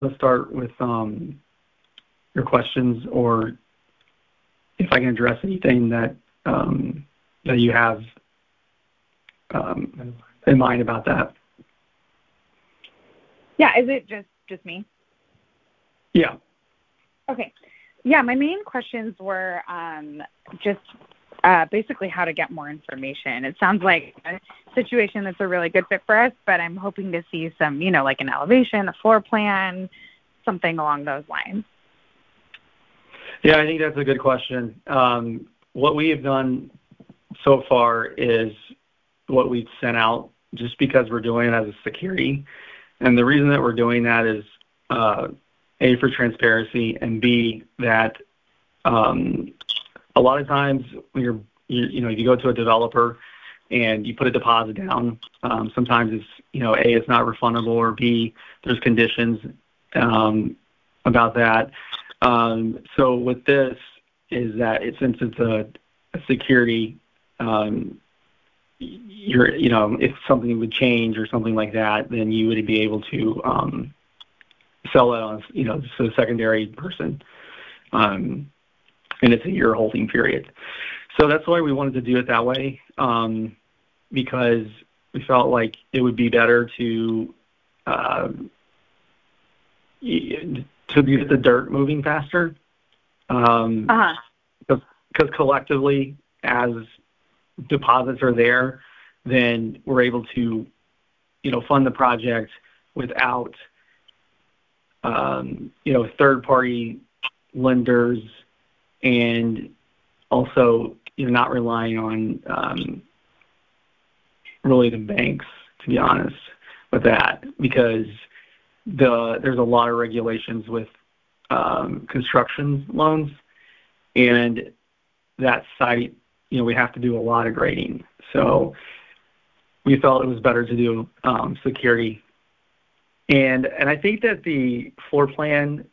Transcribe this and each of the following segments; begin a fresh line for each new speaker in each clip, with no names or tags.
let's start with your questions, or if I can address anything that that you have in mind about that.
Yeah, is it just me?
Yeah.
Okay. Yeah, my main questions were just basically how to get more information. It sounds like a situation that's a really good fit for us, but I'm hoping to see some, like an elevation, a floor plan, something along those lines.
Yeah, I think that's a good question. What we have done so far is what we've sent out, just because we're doing it as a security. And the reason that we're doing that is, A, for transparency, and B, that a lot of times when you go to a developer and you put a deposit down, sometimes it's, A, it's not refundable, or B, there's conditions about that. So with this is that since it's a security, if something would change or something like that, then you would be able to sell it on, to a secondary person. And it's a year holding period. So that's why we wanted to do it that way, because we felt like it would be better to get the dirt moving faster. Because collectively, as deposits are there, then we're able to, fund the project without, third-party lenders, and also not relying on really the banks, to be honest, with that, because there's a lot of regulations with construction loans, and that site, we have to do a lot of grading. So we felt it was better to do security. And I think that the floor plan,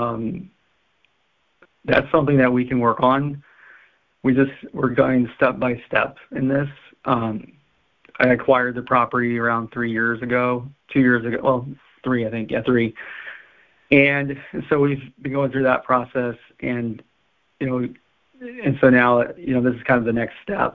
that's something that we can work on. We're going step by step in this. I acquired the property around 2 years ago. Well, 3, I think. Yeah, 3. And so we've been going through that process, and and so now, this is kind of the next step.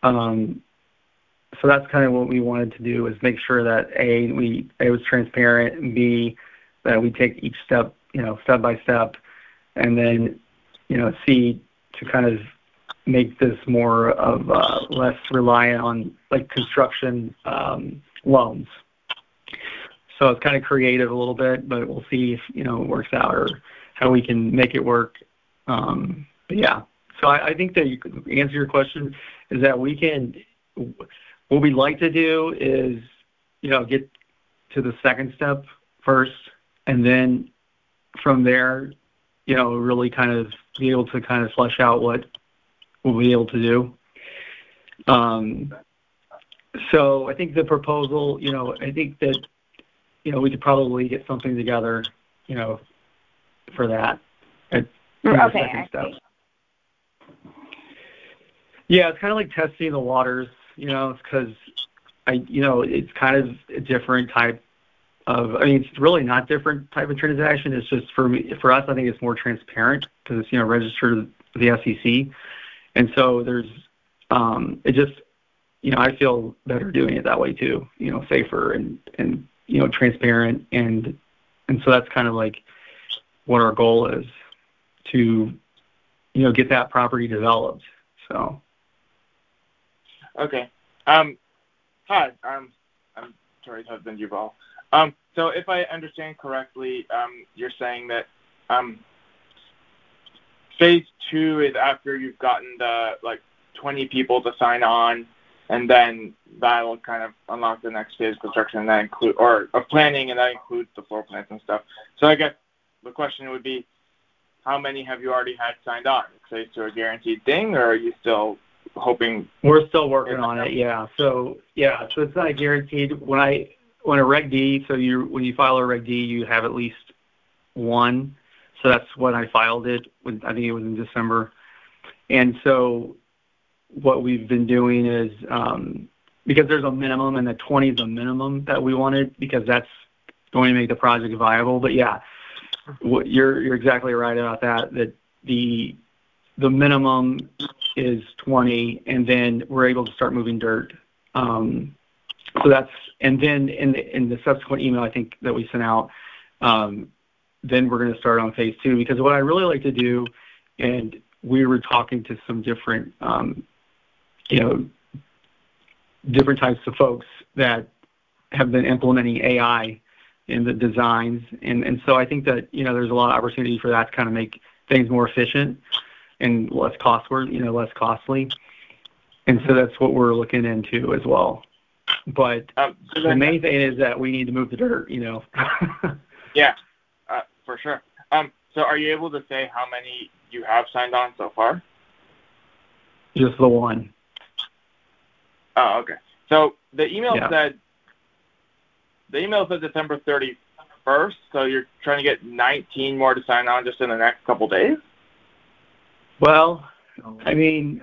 So that's kind of what we wanted to do, is make sure that A, it was transparent, and B, that we take each step, step by step, and then, C, to kind of make this more of less reliant on like construction loans. So it's kind of creative a little bit, but we'll see if it works out, or how we can make it work. But yeah, so I think that you could answer your question is that what we'd like to do is get to the second step first, and then from there really kind of be able to kind of flesh out what we'll be able to do. So I think the proposal, I think that we could probably get something together, for that.
Okay,
second step. Yeah, it's kind of like testing the waters, because it's kind of a different type of. It's really not different type of transaction. It's just for us, I think it's more transparent because it's registered with the SEC, and so there's it just I feel better doing it that way too. Safer and transparent, and so that's kind of like what our goal is, to get that property developed. So.
Okay. Hi, I'm Tori's husband, Yuval. So if I understand correctly, you're saying that phase 2 is after you've gotten the 20 people to sign on, and then that will kind of unlock the next phase of construction, and that of planning, and that includes the floor plans and stuff. So I guess the question would be, how many have you already had signed on? Is phase 2 a guaranteed thing, or are you still hoping?
We're still working on it. Yeah. So it's not guaranteed. When a Reg D, when you file a Reg D, you have at least one. So that's when I filed it. I think it was in December. And so what we've been doing is, because there's a minimum, and the 20 is a minimum that we wanted, because that's going to make the project viable. But yeah, You're exactly right about that. That the minimum is 20, and then we're able to start moving dirt. So that's, and then in the subsequent email I think that we sent out, then we're going to start on phase 2, because what I really like to do, and we were talking to some different, different types of folks that have been implementing AI in the designs, and so I think that there's a lot of opportunity for that to kind of make things more efficient and less costly, and so that's what we're looking into as well. But the main thing is that we need to move the dirt,
Yeah, for sure. So are you able to say how many you have signed on so far?
Just the one.
Oh, okay. So the email said December 31st, so you're trying to get 19 more to sign on just in the next couple days?
Well, I mean,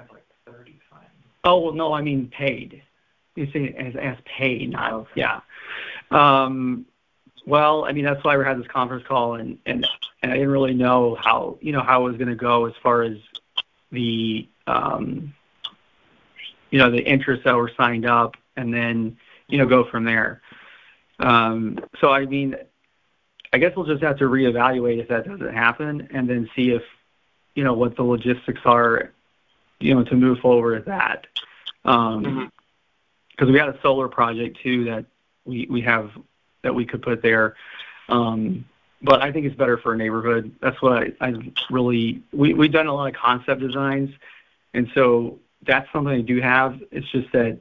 paid. You say as paid, not yeah. Well, I mean, that's why we had this conference call, and I didn't really know how it was going to go as far as the the interests that were signed up, and then go from there. So I mean, I guess we'll just have to reevaluate if that doesn't happen, and then see if what the logistics are, to move forward with that. Because we had a solar project too that we have that we could put there, but I think it's better for a neighborhood. That's what I really we've done a lot of concept designs, and so that's something I do have. It's just that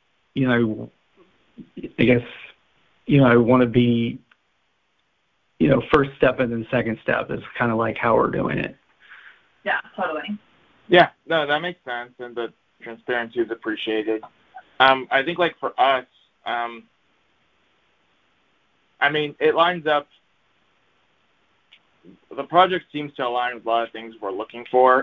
I guess I want to be first step and then second step is kind of like how we're doing it.
Yeah, totally.
Yeah, no, that makes sense, and the transparency is appreciated. I think like for us, I mean, it lines up. The project seems to align with a lot of things we're looking for.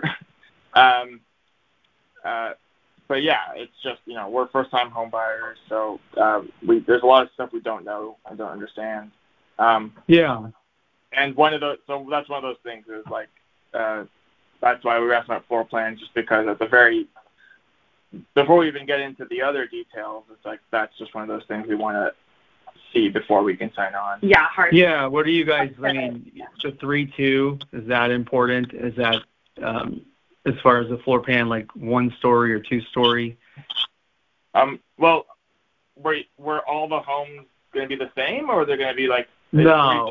But yeah, it's just, we're first-time home buyers, so there's a lot of stuff we don't know and don't understand.
Yeah.
And so that's one of those things is like, that's why we were asking about floor plans, just because before we even get into the other details, it's like that's just one of those things we want to see before we can sign on.
Yeah, hard.
Yeah, what do you guys, I mean, the 3-2, is that important? Is that, as far as the floor plan, like 1-story or 2-story?
Well, were all the homes going to be the same, or are they going to be like
no.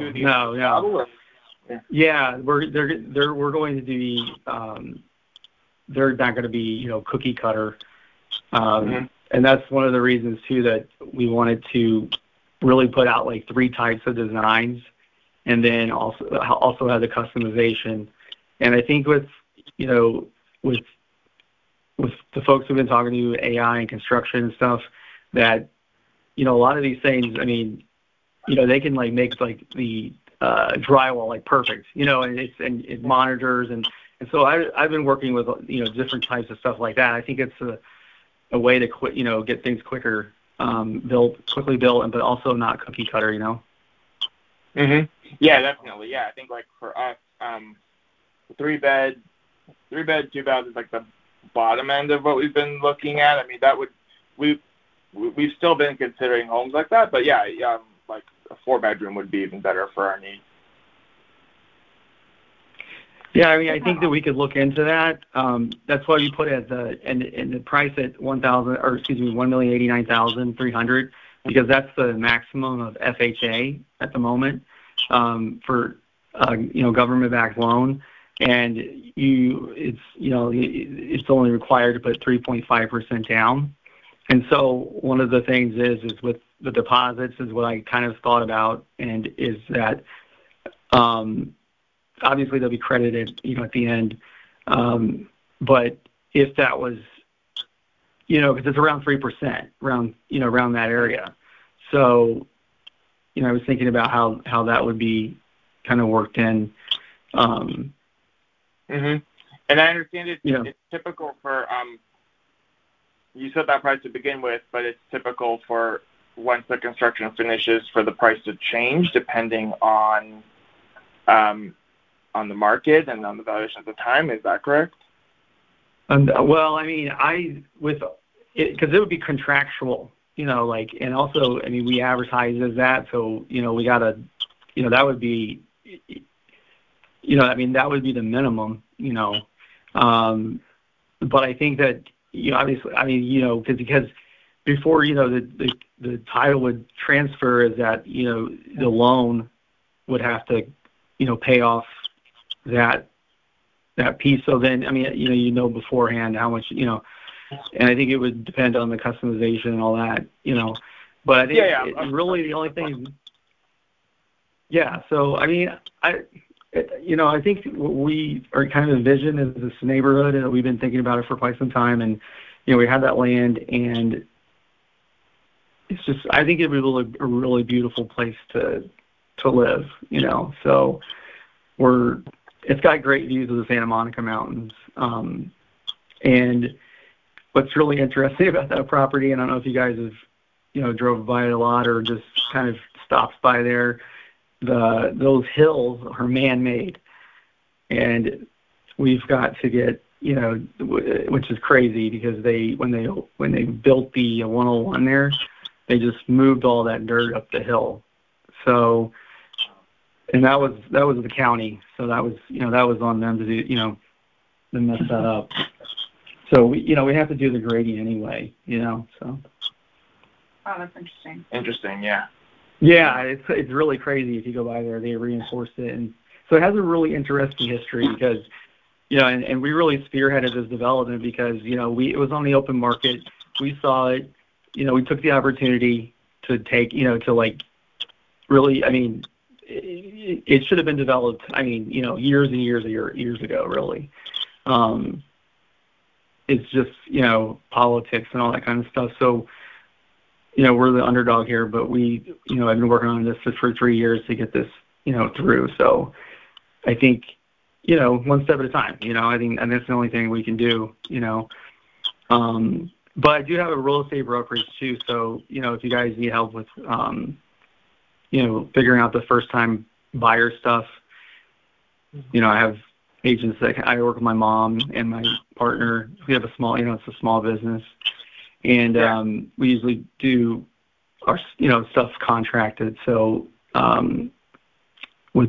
Yeah,
we're going to be they're not going to be cookie cutter, and that's one of the reasons too that we wanted to really put out like 3 types of designs, and then also have the customization. And I think with with the folks who've been talking to AI and construction and stuff, that a lot of these things, I mean, they can like make like the drywall like perfect, and it monitors, and so I've been working with different types of stuff like that. I think it's a way to get things quickly built, but also not cookie cutter,
Yeah, definitely. Yeah, I think like for us, 3-bed, 2 baths is like the bottom end of what we've been looking at. I mean, we've still been considering homes like that, but yeah, like a 4-bedroom would be even better for our needs.
Yeah, I mean, I think that we could look into that. That's why we put it at the price at $1,089,300, because that's the maximum of FHA at the moment for government-backed loan, and it's only required to put 3.5% down. And so one of the things is with the deposits is what I kind of thought about, and is that obviously they'll be credited, at the end. But if that was, because it's around 3%, around that area. So, I was thinking about how that would be kind of worked in.
And I understand it's typical for, you said that price to begin with, but it's typical for once the construction finishes for the price to change depending on on the market and on the valuation at the time. Is that correct?
Well, I mean, because it would be contractual, like, and also, I mean, we advertise as that, so, we gotta, that would be, I mean, that would be the minimum, but I think that, obviously, I mean, because before, the title would transfer is that, the loan would have to, pay off that piece. So then, I mean, beforehand how much, and I think it would depend on the customization and all that, but I think really the only thing, so, I mean, I think what we are kind of envision is this neighborhood, and we've been thinking about it for quite some time, and, we have that land, and it's just, I think it would be a really beautiful place to live, so it's got great views of the Santa Monica Mountains. And what's really interesting about that property, and I don't know if you guys have, drove by it a lot or just kind of stopped by there, those hills are man-made. And we've got to get, which is crazy because when they built the 101 there, they just moved all that dirt up the hill. So, and that was the county. So that was on them to do, to mess that up. So we have to do the grading anyway, so.
Oh, that's interesting.
Interesting, yeah.
Yeah, it's really crazy if you go by there. They reinforced it, and so it has a really interesting history because, and we really spearheaded this development because it was on the open market. We saw it, we took the opportunity to take, to like really, I mean, it should have been developed. I mean, years and years ago, really. It's just politics and all that kind of stuff. So. We're the underdog here, but we, I've been working on this for 3 years to get this, through. So I think, one step at a time, I think, and that's the only thing we can do, but I do have a real estate brokerage too. So, if you guys need help with, figuring out the first time buyer stuff, I have agents that I work with my mom and my partner. We have a small, it's a small business. And we usually do our, stuff contracted. So with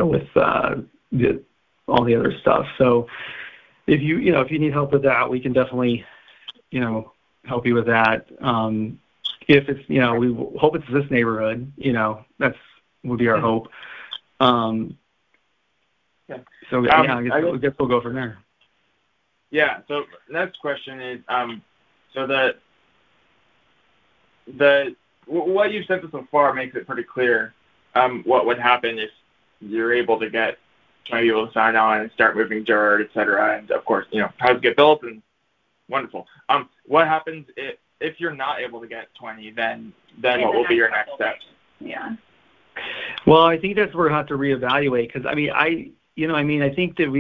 all the other stuff. So if you need help with that, we can definitely, help you with that. If it's, we hope it's this neighborhood, that's would be our hope. So I guess we'll go from there.
Yeah. So next question is, so what you've said so far makes it pretty clear what would happen if you're able to get 20 people to sign on and start moving dirt, et cetera, and of course, houses get built and wonderful. What happens if you're not able to get 20? Then what will be your next steps?
Yeah.
Well, I think that's where we'll have to reevaluate because I think that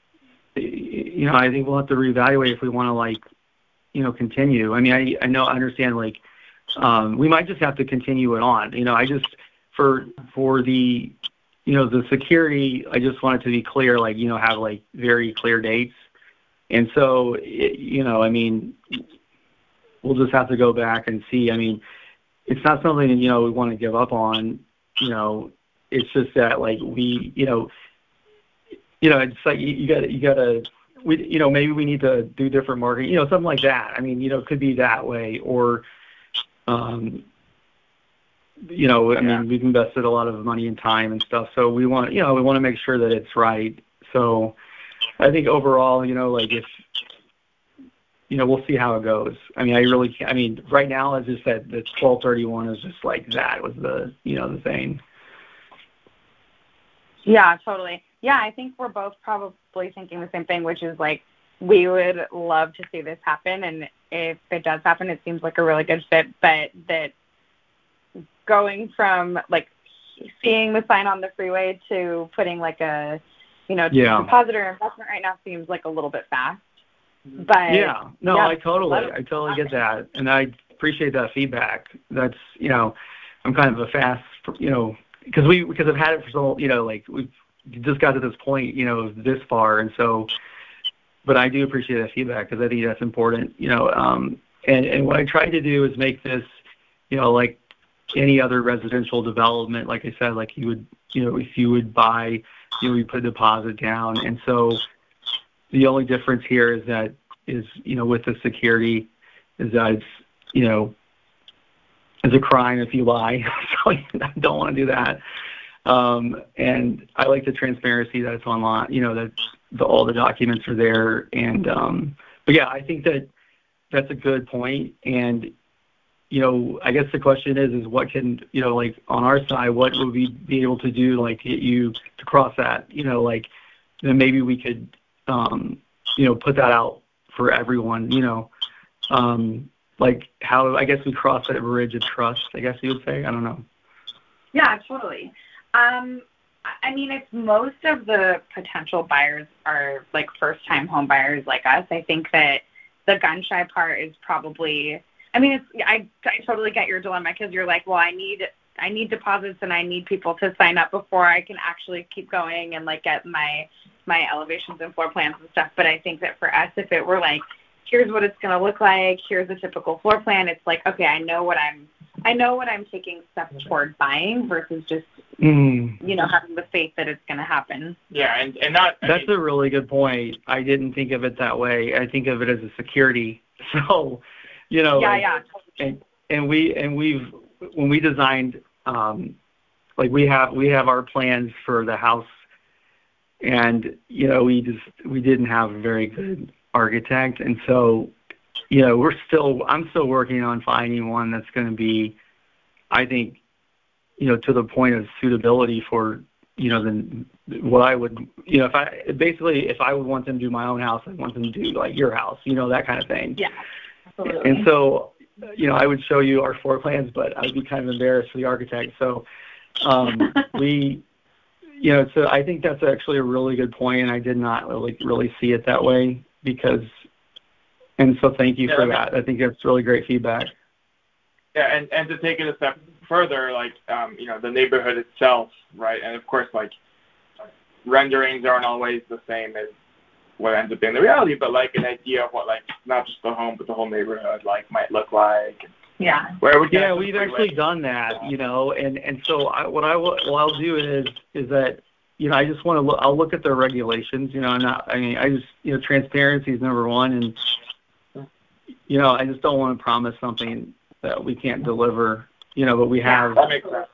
I think we'll have to reevaluate if we want to continue. I mean, I understand, we might just have to continue it on. I just, for the, the security, I just want it to be clear, have, very clear dates. And so, I mean, we'll just have to go back and see. I mean, it's not something, we want to give up on, it's just that, we, it's like you gotta, maybe we need to do different marketing, something like that. I mean, it could be that way, or, I mean, we've invested a lot of money and time and stuff, so we want to make sure that it's right. So I think overall, if, we'll see how it goes. I mean, right now, as I said, the 12/31 is just that was the, the thing.
Yeah, totally. Yeah, I think we're both probably thinking the same thing, which is we would love to see this happen. And if it does happen, it seems like a really good fit. But that going from seeing the sign on the freeway to putting a, deposit or investment right now seems a little bit fast. But
I totally get that. And I appreciate that feedback. That's, I'm kind of a fast, because I've had it for so, we've just got to this point, this far. And so, but I do appreciate that feedback because I think that's important, and what I tried to do is make this, like any other residential development, like I said, like you would, if you would buy, you put a deposit down. And so the only difference here is that with the security is that it's, it's a crime if you lie. So I don't want to do that. And I like the transparency that it's online, that all the documents are there. And, but yeah, I think that's a good point. And, I guess the question is what can, like on our side, what would we be able to do, like to get you to cross that, like then maybe we could, put that out for everyone, like how, I guess we cross that bridge of trust, I guess you would say. I don't know.
Yeah, totally. I mean, if most of the potential buyers are like first-time home buyers like us, I think that the gun-shy part is probably, I mean, I totally get your dilemma because you're like, well, I need deposits and I need people to sign up before I can actually keep going and like get my elevations and floor plans and stuff. But I think that for us, if it were like, here's what it's going to look like, here's a typical floor plan, it's like, okay, I know what I'm taking steps toward buying versus just, having the faith that it's going to happen.
Yeah, and not.
That's a really good point. I didn't think of it that way. I think of it as a security. So,
Yeah.
And we've when we designed, like we have our plans for the house, and we didn't have a very good architect, and so I'm still working on finding one that's going to be, I think, to the point of suitability for what I would, if I would want them to do my own house, I'd want them to do like your house, that kind of thing.
Yeah, absolutely.
And so I would show you our floor plans, but I'd be kind of embarrassed for the architect. So so I think that's actually a really good point, and I did not really see it that way and so thank you for that. I think that's really great feedback.
Yeah, and to take it a step further, like, the neighborhood itself, right? And of course, like, renderings aren't always the same as what ends up being the reality, but like an idea of what, like, not just the home, but the whole neighborhood, like, might look like.
Yeah.
We've actually done that, and so what I'll do is that, I just want to I'll look at the regulations, transparency is number one, and, I just don't want to promise something that we can't deliver, but we have,
that makes sense.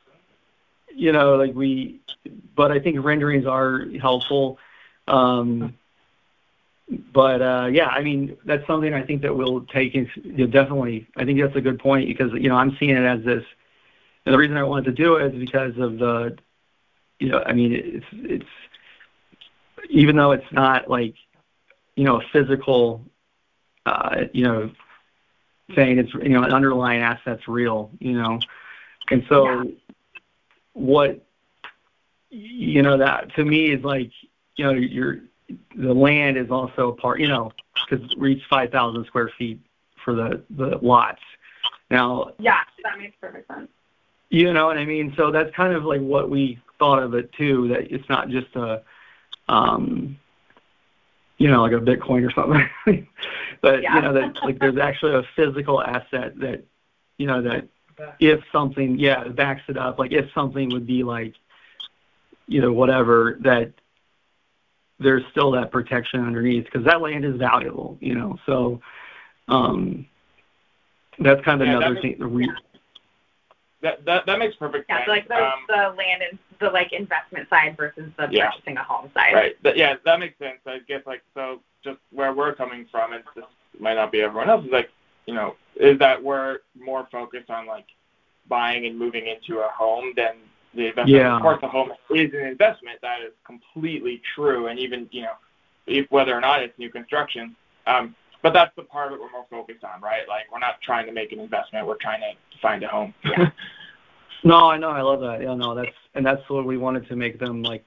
But I think renderings are helpful. That's something I think that we'll take definitely. I think that's a good point because, I'm seeing it as this, and the reason I wanted to do it is because of the, it's even though it's not like, a physical, saying it's, an underlying asset's real, and so what, that to me is like, the land is also a part, because we reach 5,000 square feet for the lots. Now,
yeah, that makes perfect sense.
You know what I mean? So that's kind of like what we thought of it too, that it's not just a, like a Bitcoin or something, but, that like there's actually a physical asset that, that if something, backs it up, like if something would be like, whatever, that there's still that protection underneath because that land is valuable, so that's kind of another thing.
That makes perfect sense.
Yeah, like the land and the like investment side versus the purchasing a home side.
Right. That makes sense. I guess so just where we're coming from, and this might not be everyone else, is like, is that we're more focused on like buying and moving into a home than the investment.
Yeah.
Of course, the home is an investment. That is completely true. And even, whether or not it's new construction, but that's the part of it we're more focused on, right? Like, we're not trying to make an investment. We're trying to find a home.
Yeah.
No, I know. I love that. Yeah, no, that's what we wanted to make them like,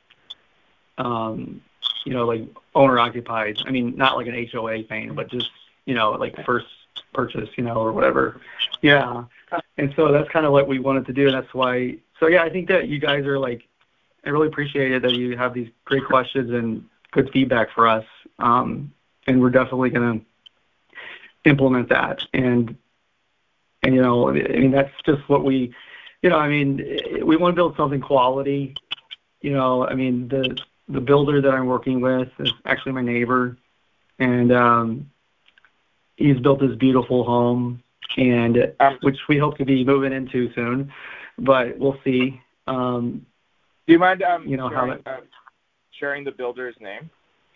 like owner occupied. I mean, not like an HOA thing, but just, like first purchase, or whatever. Yeah. And so that's kind of what we wanted to do. And that's why, so yeah, I think that you guys are like, I really appreciate it that you have these great questions and good feedback for us. And we're definitely going to implement that. And, you know, I mean, that's just what we, you know, I mean, we want to build something quality. You know, I mean, the builder that I'm working with is actually my neighbor, and he's built this beautiful home, and which we hope to be moving into soon, but we'll see.
Do you mind
you know,
sharing the builder's name?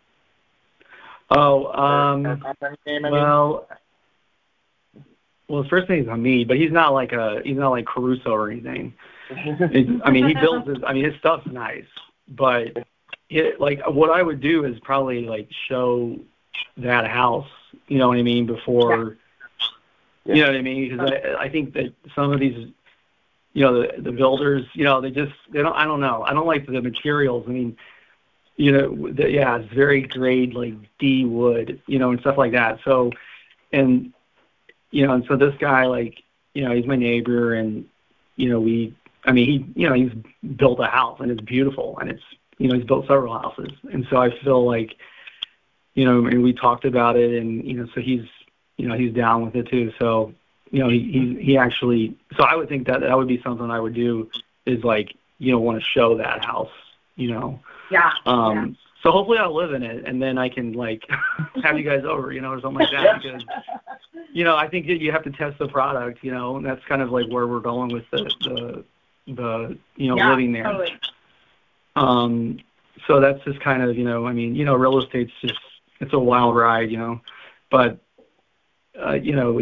Oh,
or company name,
well, his first name is Hamid, but he's not like Caruso or anything. I mean, he builds his stuff's nice, but like what I would do is probably like show that house, you know what I mean, before, you know what I mean? Because I think that some of these, you know, the builders, you know, I don't know. I don't like the materials. I mean, you know, it's very grade, like D wood, you know, and stuff like that. So, and, you know, and so this guy, like, you know, he's my neighbor, and, you know, he's built a house, and it's beautiful, and it's, you know, he's built several houses. And so I feel like, you know, and we talked about it, and, you know, so he's down with it too. So, you know, he actually, so I would think that would be something I would do, is like, you know, want to show that house, you know.
Yeah.
So hopefully I'll live in it, and then I can like have you guys over, you know, or something like that, because, you know, I think that you have to test the product, you know, and that's kind of like where we're going with the you know, living there.
Totally.
So that's just kind of, you know, I mean, you know, real estate's just, it's a wild ride, you know, but, you know,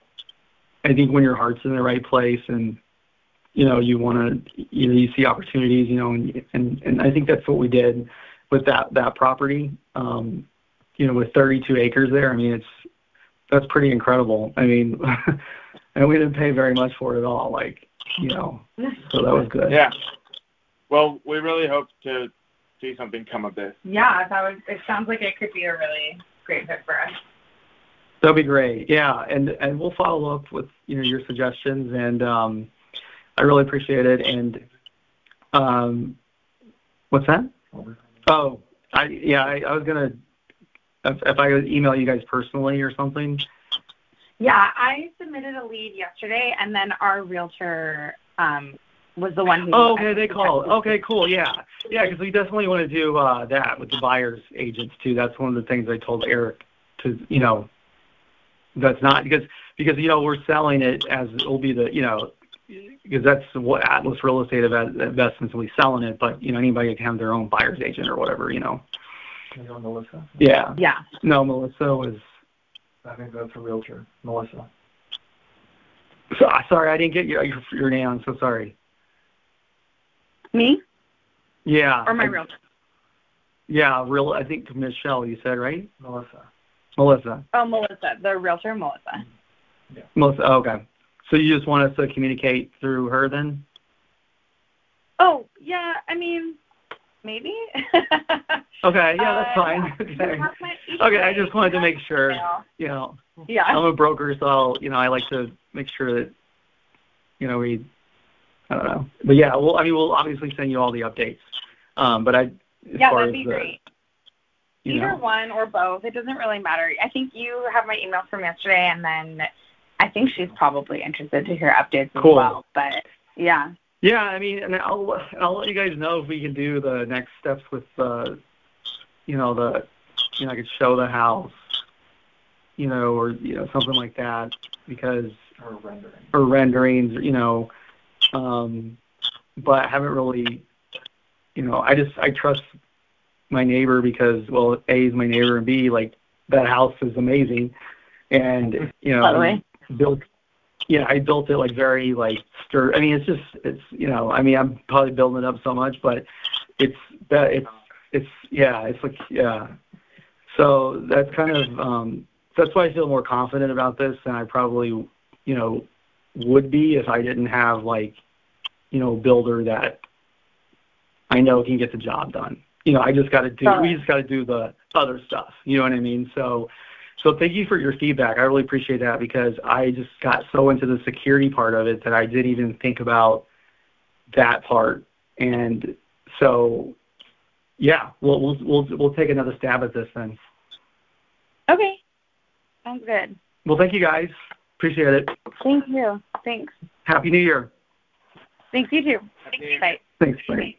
I think when your heart's in the right place, and, you know, you want to, you know, you see opportunities, you know, and I think that's what we did with that property, you know, with 32 acres there. I mean, that's pretty incredible. I mean, and we didn't pay very much for it at all, like, you know, so that was good.
Yeah. Well, we really hope to see something come of this.
Yeah, it sounds like it could be a really great fit for us.
That'll be great. Yeah, and we'll follow up with, you know, your suggestions, and I really appreciate it. And what's that? Oh, I was gonna, if I would email you guys personally or something.
Yeah, I submitted a lead yesterday, and then our realtor was the one who.
Oh, okay, they called. Okay, cool. Yeah, because we definitely want to do that with the buyer's agents too. That's one of the things I told Eric to, you know, that's not because you know, we're selling it as it'll be the, you know, because that's what Atlas Real Estate Investments will be selling it, but, you know, anybody can have their own buyer's agent or whatever, you know.
You know Melissa?
Yeah.
No, Melissa was.
I think that's a realtor, Melissa.
So, sorry, I didn't get your name. I'm so sorry.
Me?
Yeah.
Or my realtor?
Yeah, I think Michelle, you said, right?
Melissa.
Oh, Melissa, the realtor, Melissa.
Yeah.
Melissa, okay. So you just want us to communicate through her then?
Oh, yeah, I mean, maybe.
Okay, yeah, that's fine. Okay, I just wanted to make sure, you know.
Yeah.
I'm a broker, so, you know, I like to make sure that, you know, I don't know. But yeah, we'll obviously send you all the updates. But
that'd be great. Either one or both. It doesn't really matter. I think you have my email from yesterday, and then I think she's probably interested to hear updates as well. But yeah.
Yeah, I mean, and I'll let you guys know if we can do the next steps with you know, I could show the house, you know, or, you know, something like that, because or renderings, you know, but I haven't really, you know, I trust my neighbor because, well, A is my neighbor, and B, like, that house is amazing, and, you know, I built it like very like sturdy. I mean, it's you know, I mean, I'm probably building it up so much, but it's like, yeah. So that's kind of that's why I feel more confident about this than I probably, you know, would be if I didn't have, like, you know, a builder that I know can get the job done. You know, we just got to do the other stuff. You know what I mean? So thank you for your feedback. I really appreciate that, because I just got so into the security part of it that I didn't even think about that part. And So, yeah, we'll take another stab at this then.
Okay. Sounds good.
Well, thank you guys. Appreciate it.
Thank you. Thanks.
Happy New Year.
Thanks, you too. Bye.
Thanks. Bye.